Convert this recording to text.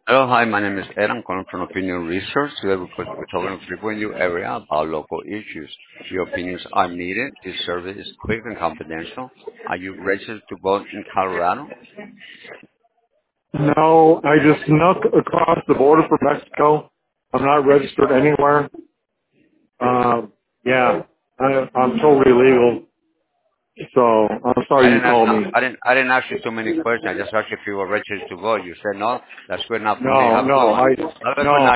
Hello, hi, my name is Ed. I'm calling from Opinion Research. Today we're talking to people in your area about local issues. Your opinions are needed. This survey is quick and confidential. Are you registered to vote in Colorado? No, I just snuck across the border from Mexico. I'm not registered anywhere. Yeah, I'm totally legal. So I'm I sorry you didn't ask called no, me. I didn't ask you too many questions. I just asked you if you were registered to vote. You said no. That's good enough for me. No, Have a good no, one. I Have a good no. night.